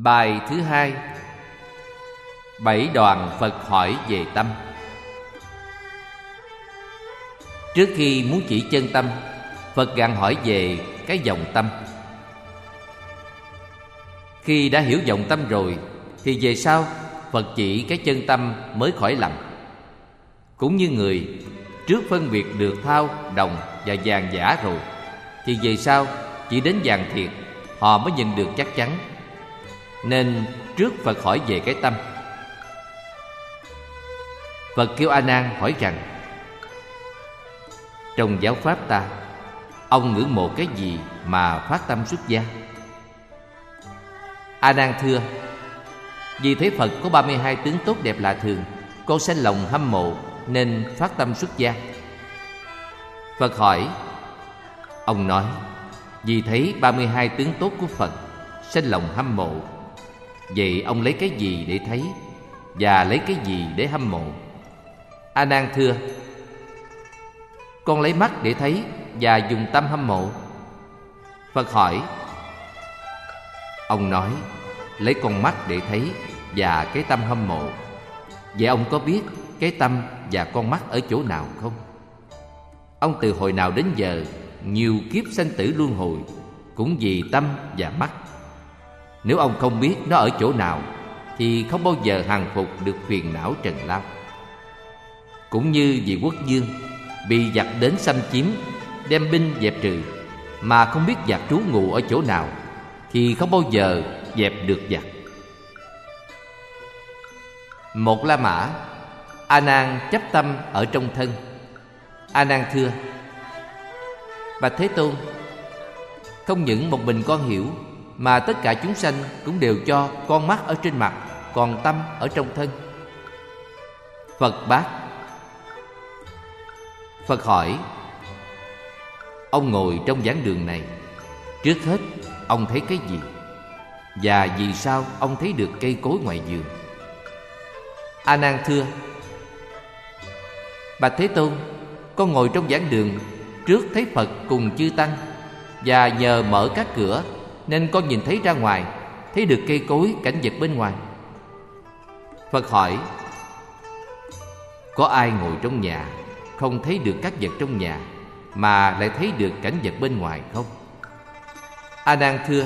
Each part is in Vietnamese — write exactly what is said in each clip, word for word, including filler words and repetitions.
Bài thứ hai. Bảy đoạn Phật hỏi về tâm. Trước khi muốn chỉ chân tâm, Phật gặng hỏi về cái vọng tâm. Khi đã hiểu vọng tâm rồi thì về sau Phật chỉ cái chân tâm mới khỏi lầm. Cũng như người trước phân biệt được thau, đồng và vàng giả rồi thì về sau chỉ đến vàng thiệt họ mới nhìn được chắc chắn. Nên trước Phật hỏi về cái tâm. Phật kêu A Nan hỏi rằng: trong giáo pháp ta, ông ngưỡng mộ cái gì mà phát tâm xuất gia? A Nan thưa: vì thấy Phật có ba mươi hai tướng tốt đẹp lạ thường, con sanh lòng hâm mộ nên phát tâm xuất gia. Phật hỏi. Ông nói: vì thấy ba mươi hai tướng tốt của Phật, sanh lòng hâm mộ. Vậy ông lấy cái gì để thấy và lấy cái gì để hâm mộ? A Nan thưa: con lấy mắt để thấy và dùng tâm hâm mộ. Phật hỏi. Ông nói: lấy con mắt để thấy và cái tâm hâm mộ. Vậy ông có biết cái tâm và con mắt ở chỗ nào không? Ông từ hồi nào đến giờ nhiều kiếp sanh tử luân hồi cũng vì tâm và mắt. Nếu ông không biết nó ở chỗ nào thì không bao giờ hàng phục được phiền não trần lao. Cũng như vị quốc vương bị giặc đến xâm chiếm, đem binh dẹp trừ, mà không biết giặc trú ngụ ở chỗ nào thì không bao giờ dẹp được giặc. Một La Mã, A Nan chấp tâm ở trong thân. A Nan thưa: bạch Thế Tôn, không những một mình con hiểu, mà tất cả chúng sanh cũng đều cho con mắt ở trên mặt, còn tâm ở trong thân. Phật bác. Phật hỏi. Ông ngồi trong giảng đường này, trước hết ông thấy cái gì? Và vì sao ông thấy được cây cối ngoài vườn? A Nan thưa: bạch Thế Tôn, con ngồi trong giảng đường, trước thấy Phật cùng chư tăng, và nhờ mở các cửa nên con nhìn thấy ra ngoài, thấy được cây cối, cảnh vật bên ngoài. Phật hỏi. Có ai ngồi trong nhà không thấy được các vật trong nhà, mà lại thấy được cảnh vật bên ngoài không? A Nan thưa.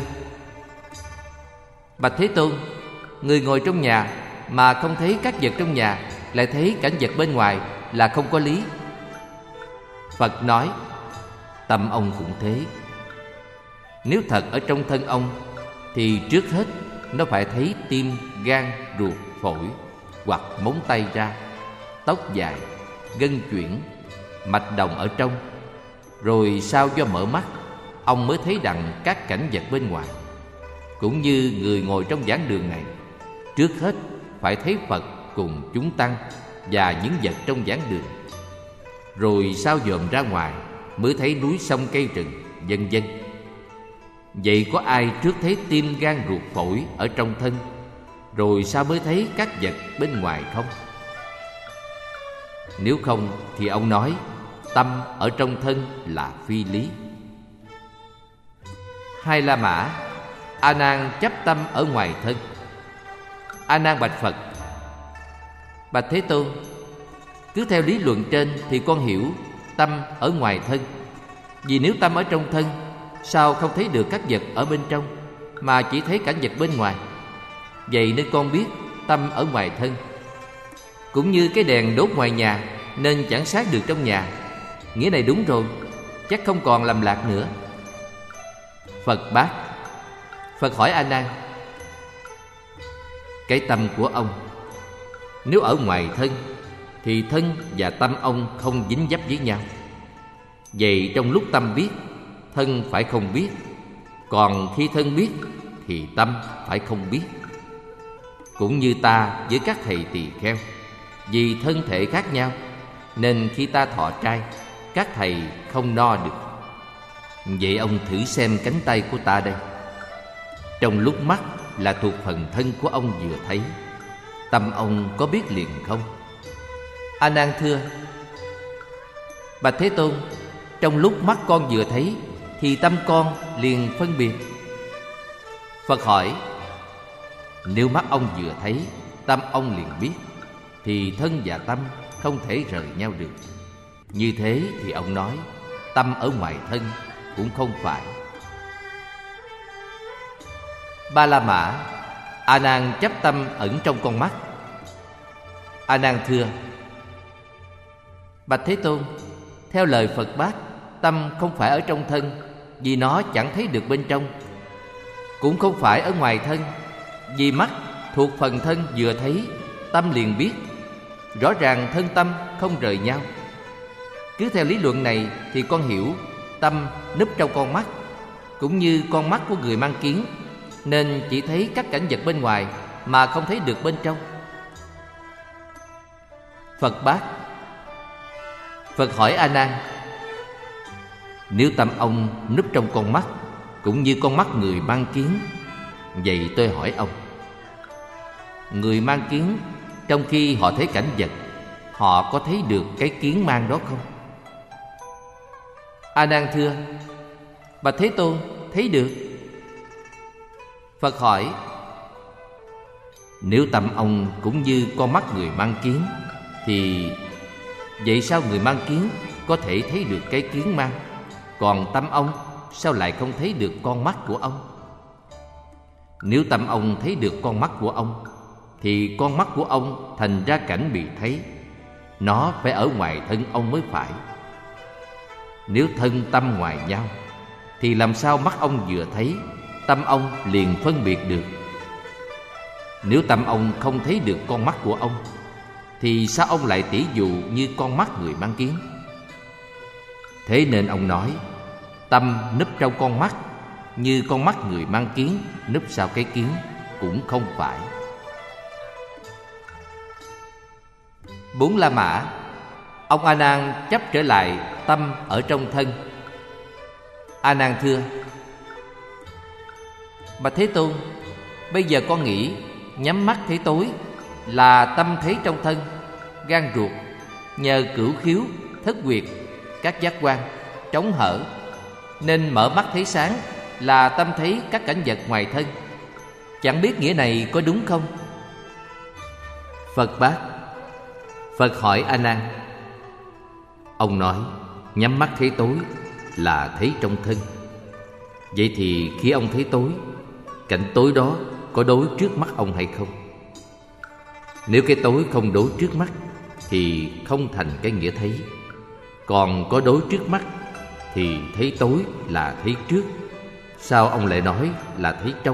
Bạch Thế Tôn, người ngồi trong nhà mà không thấy các vật trong nhà, lại thấy cảnh vật bên ngoài là không có lý. Phật nói. Tâm ông cũng thế. Nếu thật ở trong thân ông thì trước hết nó phải thấy tim, gan, ruột, phổi, hoặc móng tay ra, tóc dài, gân chuyển, mạch đồng ở trong. Rồi sau do mở mắt, ông mới thấy đặng các cảnh vật bên ngoài. Cũng như người ngồi trong giảng đường này, trước hết phải thấy Phật cùng chúng tăng và những vật trong giảng đường. Rồi sau dòm ra ngoài mới thấy núi sông cây rừng, vân vân. Vậy có ai trước thấy tim, gan, ruột, phổi ở trong thân, rồi sao mới thấy các vật bên ngoài không? Nếu không thì ông nói tâm ở trong thân là phi lý. Hai La Mã, A Nan chấp tâm ở ngoài thân. A Nan bạch Phật. Bạch Thế Tôn, cứ theo lý luận trên thì con hiểu tâm ở ngoài thân. Vì nếu tâm ở trong thân, sao không thấy được các vật ở bên trong, mà chỉ thấy cảnh vật bên ngoài? Vậy nên con biết tâm ở ngoài thân. Cũng như cái đèn đốt ngoài nhà nên chẳng sáng được trong nhà. Nghĩa này đúng rồi, chắc không còn lầm lạc nữa. Phật bác. Phật hỏi A Nan. Cái tâm của ông nếu ở ngoài thân thì thân và tâm ông không dính dấp với nhau. Vậy trong lúc tâm biết, thân phải không biết. Còn khi thân biết thì tâm phải không biết. Cũng như ta với các thầy tỳ kheo, vì thân thể khác nhau nên khi ta thọ trai, các thầy không no được. Vậy ông thử xem cánh tay của ta đây. Trong lúc mắt là thuộc phần thân của ông vừa thấy, tâm ông có biết liền không? A Nan thưa. Bạch Thế Tôn, trong lúc mắt con vừa thấy thì tâm con liền phân biệt. Phật hỏi. Nếu mắt ông vừa thấy, tâm ông liền biết, thì thân và tâm không thể rời nhau được. Như thế thì ông nói tâm ở ngoài thân cũng không phải. Ba La Mã: A Nan chấp tâm ẩn trong con mắt. A Nan thưa: Bạch Thế Tôn, theo lời Phật Bát, tâm không phải ở trong thân, vì nó chẳng thấy được bên trong. Cũng không phải ở ngoài thân, vì mắt thuộc phần thân vừa thấy, tâm liền biết. Rõ ràng thân tâm không rời nhau. Cứ theo lý luận này thì con hiểu tâm núp trong con mắt, cũng như con mắt của người mang kiến, nên chỉ thấy các cảnh vật bên ngoài mà không thấy được bên trong. Phật Bát: Phật hỏi A Nan: Nếu tâm ông núp trong con mắt, cũng như con mắt người mang kiến, vậy tôi hỏi ông, người mang kiến trong khi họ thấy cảnh vật, họ có thấy được cái kiến mang đó không? A Nan thưa: Bạch Thế Tôn, thấy được. Phật hỏi: Nếu tâm ông cũng như con mắt người mang kiến, thì vậy sao người mang kiến có thể thấy được cái kiến mang, còn tâm ông sao lại không thấy được con mắt của ông? Nếu tâm ông thấy được con mắt của ông, thì con mắt của ông thành ra cảnh bị thấy. Nó phải ở ngoài thân ông mới phải. Nếu thân tâm ngoài nhau, thì làm sao mắt ông vừa thấy, tâm ông liền phân biệt được? Nếu tâm ông không thấy được con mắt của ông, thì sao ông lại tỉ dụ như con mắt người mang kiến? Thế nên ông nói tâm núp trong con mắt, như con mắt người mang kiến núp sau cái kiến, cũng không phải. Bốn La Mã: Ông A Nan chấp trở lại tâm ở trong thân. A Nan thưa: Bạch Thế Tôn, bây giờ con nghĩ nhắm mắt thấy tối là tâm thấy trong thân, gan ruột nhờ cửu khiếu, thất huyệt, các giác quan trống hở, nên mở mắt thấy sáng là tâm thấy các cảnh vật ngoài thân. Chẳng biết nghĩa này có đúng không? Phật Bát: Phật hỏi A Nan: Ông nói nhắm mắt thấy tối là thấy trong thân. Vậy thì khi ông thấy tối, cảnh tối đó có đối trước mắt ông hay không? Nếu cái tối không đối trước mắt thì không thành cái nghĩa thấy. Còn có đối trước mắt thì thấy tối là thấy trước. Sao ông lại nói là thấy trong?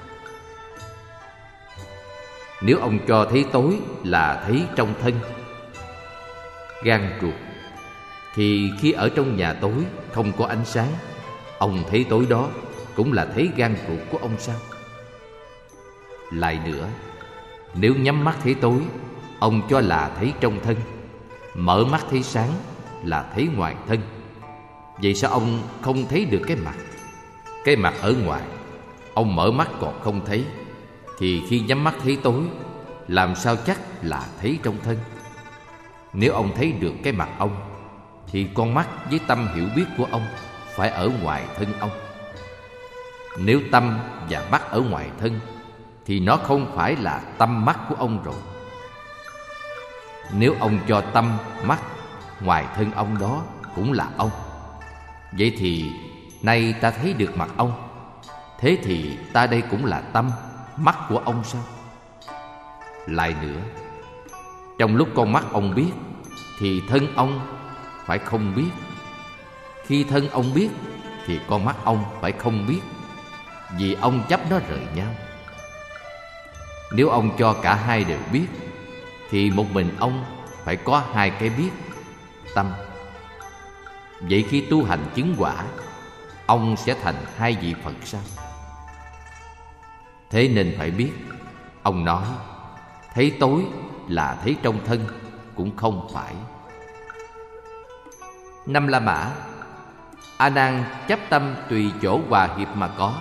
Nếu ông cho thấy tối là thấy trong thân, gan ruột, thì khi ở trong nhà tối không có ánh sáng, ông thấy tối đó cũng là thấy gan ruột của ông sao? Lại nữa, nếu nhắm mắt thấy tối, ông cho là thấy trong thân, mở mắt thấy sáng là thấy ngoài thân. Vậy sao ông không thấy được cái mặt? Cái mặt ở ngoài, ông mở mắt còn không thấy, thì khi nhắm mắt thấy tối, làm sao chắc là thấy trong thân? Nếu ông thấy được cái mặt ông, thì con mắt với tâm hiểu biết của ông phải ở ngoài thân ông. Nếu tâm và mắt ở ngoài thân, thì nó không phải là tâm mắt của ông rồi. Nếu ông cho tâm, mắt ngoài thân ông đó cũng là ông, vậy thì nay ta thấy được mặt ông, thế thì ta đây cũng là tâm, mắt của ông sao? Lại nữa, trong lúc con mắt ông biết, thì thân ông phải không biết. Khi thân ông biết, thì con mắt ông phải không biết, vì ông chấp nó rời nhau. Nếu ông cho cả hai đều biết, thì một mình ông phải có hai cái biết, tâm. Vậy khi tu hành chứng quả, ông sẽ thành hai vị Phật sao? Thế nên phải biết, ông nói thấy tối là thấy trong thân cũng không phải. Năm La Mã: A Nan chấp tâm tùy chỗ hòa hiệp mà có.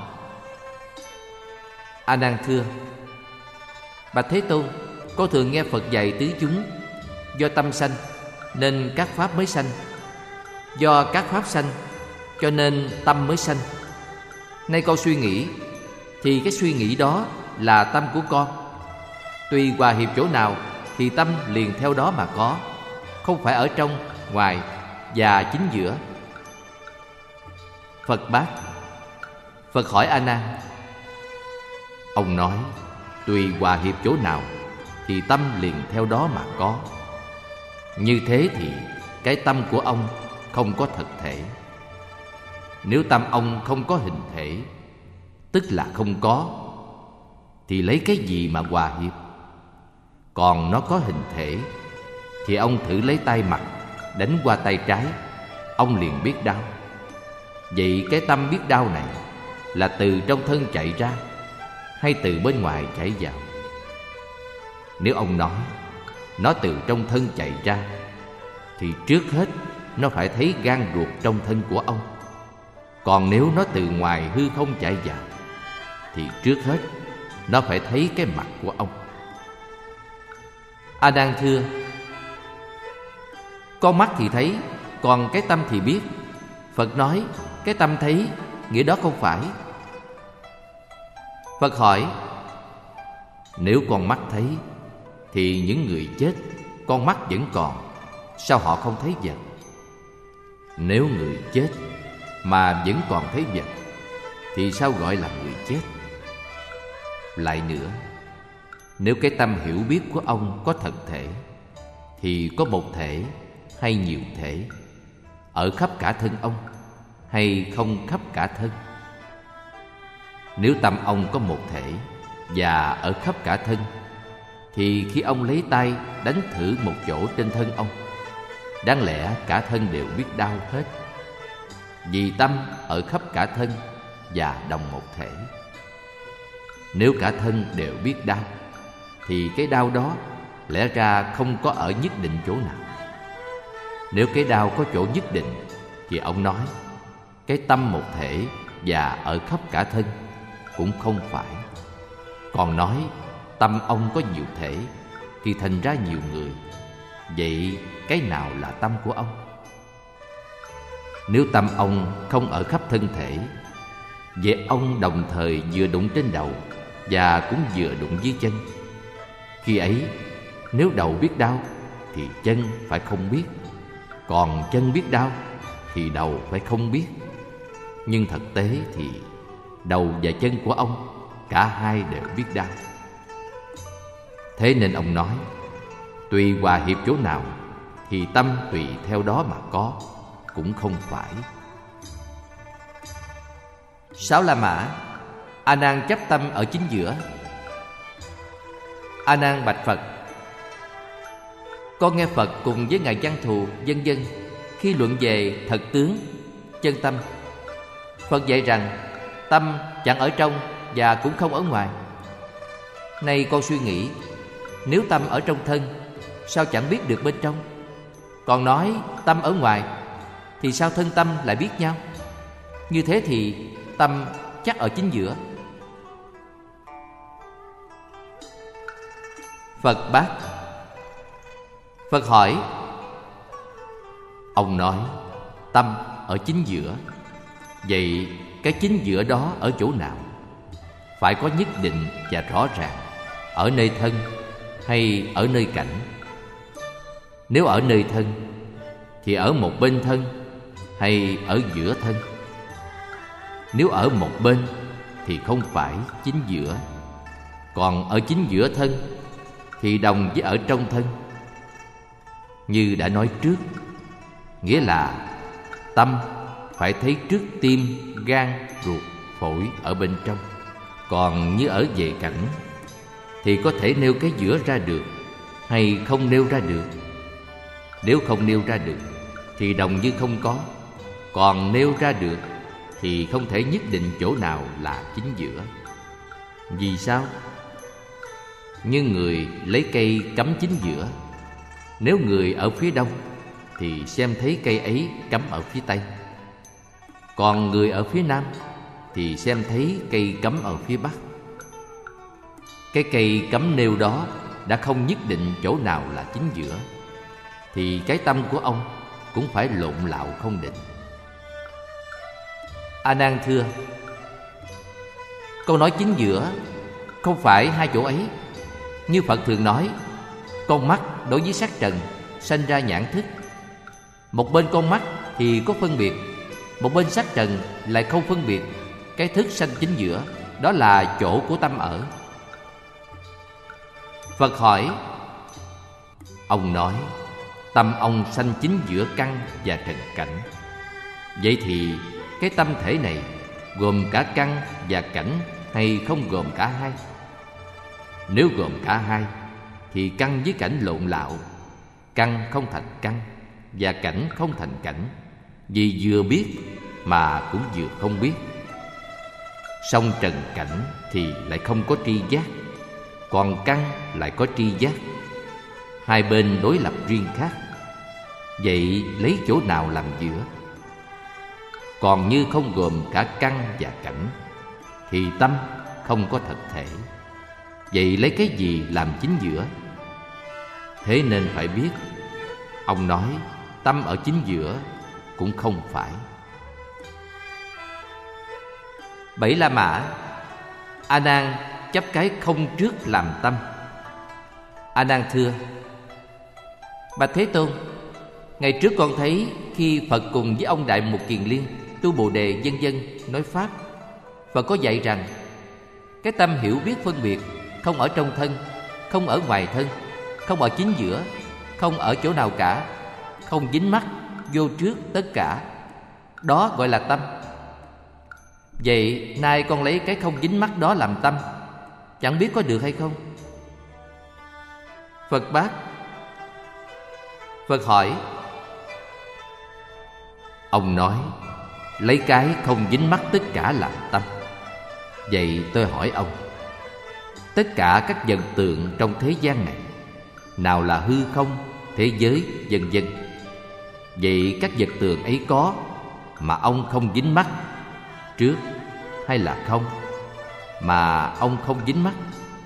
A Nan thưa: Bạch Thế Tôn, con thường nghe Phật dạy tứ chúng, do tâm sanh nên các pháp mới sanh, do các pháp sanh cho nên tâm mới sanh. Nay con suy nghĩ, thì cái suy nghĩ đó là tâm của con. Tùy hòa hiệp chỗ nào thì tâm liền theo đó mà có, không phải ở trong, ngoài và chính giữa. Phật bác. Phật hỏi A Nan: ông nói tùy hòa hiệp chỗ nào thì tâm liền theo đó mà có. Như thế thì cái tâm của ông không có thực thể. Nếu tâm ông không có hình thể, tức là không có, thì lấy cái gì mà hòa hiệp? Còn nó có hình thể thì ông thử lấy tay mặt đánh qua tay trái, ông liền biết đau. Vậy cái tâm biết đau này là từ trong thân chạy ra hay từ bên ngoài chảy vào? Nếu ông nói nó từ trong thân chạy ra thì trước hết nó phải thấy gan ruột trong thân của ông. Còn nếu nó từ ngoài hư không chạy vào thì trước hết nó phải thấy cái mặt của ông. A Nan thưa: con mắt thì thấy, còn cái tâm thì biết. Phật nói cái tâm thấy, nghĩa đó không phải. Phật hỏi: nếu con mắt thấy thì những người chết con mắt vẫn còn, sao họ không thấy vật? Nếu người chết mà vẫn còn thấy vật thì sao gọi là người chết? Lại nữa, nếu cái tâm hiểu biết của ông có thật thể thì có một thể hay nhiều thể, ở khắp cả thân ông hay không khắp cả thân? Nếu tâm ông có một thể và ở khắp cả thân thì khi ông lấy tay đánh thử một chỗ trên thân ông, đáng lẽ cả thân đều biết đau hết, vì tâm ở khắp cả thân và đồng một thể. Nếu cả thân đều biết đau thì cái đau đó lẽ ra không có ở nhất định chỗ nào. Nếu cái đau có chỗ nhất định thì ông nói cái tâm một thể và ở khắp cả thân cũng không phải. Còn nói tâm ông có nhiều thể thì thành ra nhiều người. Vậy cái nào là tâm của ông? Nếu tâm ông không ở khắp thân thể, vậy ông đồng thời vừa đụng trên đầu và cũng vừa đụng dưới chân. Khi ấy, nếu đầu biết đau thì chân phải không biết, còn chân biết đau thì đầu phải không biết. Nhưng thực tế thì đầu và chân của ông cả hai đều biết đau. Thế nên ông nói tùy hòa hiệp chỗ nào thì tâm tùy theo đó mà có, cũng không phải. Sáu La Mã. A Nan chấp tâm ở chính giữa. A Nan bạch Phật: con nghe Phật cùng với ngài Văn Thù vân vân khi luận về thật tướng, chân tâm. Phật dạy rằng tâm chẳng ở trong và cũng không ở ngoài. Nay con suy nghĩ, nếu tâm ở trong thân, sao chẳng biết được bên trong? Còn nói tâm ở ngoài, thì sao thân tâm lại biết nhau? Như thế thì tâm chắc ở chính giữa. Phật bác. Phật hỏi: ông nói tâm ở chính giữa, vậy cái chính giữa đó ở chỗ nào? Phải có nhất định và rõ ràng, ở nơi thân hay ở nơi cảnh? Nếu ở nơi thân thì ở một bên thân hay ở giữa thân? Nếu ở một bên thì không phải chính giữa, còn ở chính giữa thân thì đồng với ở trong thân. Như đã nói trước, nghĩa là tâm phải thấy trước tim, gan, ruột, phổi ở bên trong. Còn như ở về cảnh thì có thể nêu cái giữa ra được hay không nêu ra được. Nếu không nêu ra được thì đồng như không có, còn nêu ra được thì không thể nhất định chỗ nào là chính giữa. Vì sao? Như người lấy cây cắm chính giữa, nếu người ở phía đông thì xem thấy cây ấy cắm ở phía tây, còn người ở phía nam thì xem thấy cây cắm ở phía bắc. Cái cây cắm nêu đó đã không nhất định chỗ nào là chính giữa, thì cái tâm của ông cũng phải lộn lạo không định. A Nan thưa: con nói chính giữa Không phải hai chỗ ấy. Như Phật thường nói, con mắt đối với sắc trần sanh ra nhãn thức. Một bên con mắt thì có phân biệt, một bên sắc trần lại không phân biệt. Cái thức sanh chính giữa, đó là chỗ của tâm ở. Phật hỏi: ông nói tâm ông sanh chính giữa căn và trần cảnh. Vậy thì cái tâm thể này gồm cả căn và cảnh hay không gồm cả hai? Nếu gồm cả hai thì căn với cảnh lộn lạo. Căn không thành căn và cảnh không thành cảnh, vì vừa biết mà cũng vừa không biết. Song trần cảnh thì lại không có tri giác, còn căn lại có tri giác. Hai bên đối lập riêng khác. Vậy lấy chỗ nào làm giữa? Còn như không gồm cả căn và cảnh thì tâm không có thật thể. Vậy lấy cái gì làm chính giữa? Thế nên phải biết, ông nói tâm ở chính giữa cũng không phải. Bảy La Mã. A Nan chấp cái không trước làm tâm. A Nan thưa: bạch Thế Tôn, ngày trước con thấy khi Phật cùng với ông Đại Mục Kiền Liên tu Bồ Đề vân vân nói pháp, Phật có dạy rằng cái tâm hiểu biết phân biệt không ở trong thân, không ở ngoài thân, không ở chính giữa, không ở chỗ nào cả, không dính mắc, vô trước tất cả. Đó gọi là tâm. Vậy nay con lấy cái không dính mắc đó làm tâm, chẳng biết có được hay không? Phật bác. Phật hỏi: ông nói lấy cái không dính mắc tất cả làm tâm. Vậy tôi hỏi ông, tất cả các vật tượng trong thế gian này, nào là hư không, thế giới, vân vân, vậy các vật tượng ấy có mà ông không dính mắc trước, hay là không mà ông không dính mắc?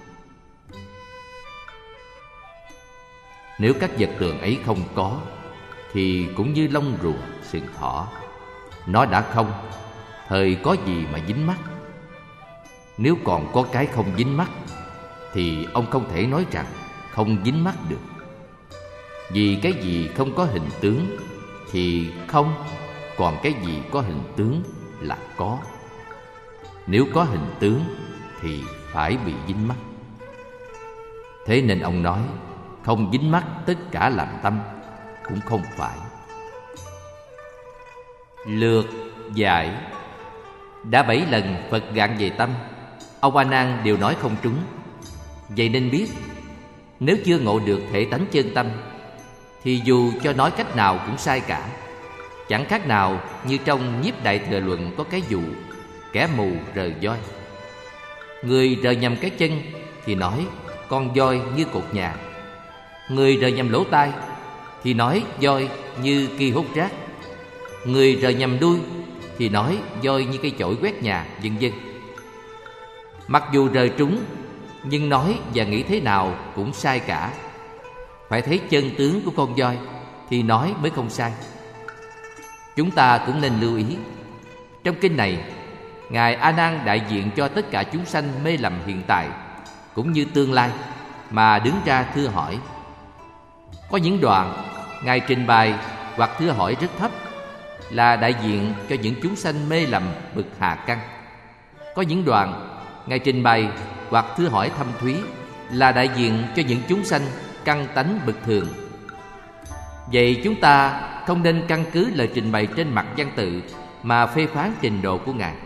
Nếu các vật tượng ấy không có thì cũng như lông rùa, sừng thỏ, nó đã không, thời có gì mà dính mắc? Nếu còn có cái không dính mắc thì ông không thể nói rằng không dính mắc được. Vì cái gì không có hình tướng thì không, còn cái gì có hình tướng là có. Nếu có hình tướng thì phải bị dính mắc. Thế nên ông nói không dính mắc tất cả làm tâm cũng không phải. Lược giải. Đã bảy lần Phật gạn về tâm, ông A Nan đều nói không trúng. Vậy nên biết, nếu chưa ngộ được thể tánh chân tâm thì dù cho nói cách nào cũng sai cả. Chẳng khác nào như trong Nhiếp Đại Thừa Luận có cái dụ kẻ mù rờ voi. Người rờ nhầm cái chân thì nói con voi như cột nhà, người rờ nhầm lỗ tai thì nói voi như ki hút rác, người rờ nhầm đuôi thì nói voi như cây chổi quét nhà, vân vân. Mặc dù rờ trúng, nhưng nói và nghĩ thế nào cũng sai cả. Phải thấy chân tướng của con voi thì nói mới không sai. Chúng ta cũng nên lưu ý, trong kinh này Ngài A Nan đại diện cho tất cả chúng sanh mê lầm hiện tại cũng như tương lai mà đứng ra thưa hỏi. Có những đoạn Ngài trình bày hoặc thưa hỏi rất thấp, là đại diện cho những chúng sanh mê lầm bậc hạ căn. Có những đoạn Ngài trình bày hoặc thưa hỏi thâm thúy, là đại diện cho những chúng sanh căn tánh bậc thường. Vậy chúng ta không nên căn cứ lời trình bày trên mặt văn tự mà phê phán trình độ của Ngài.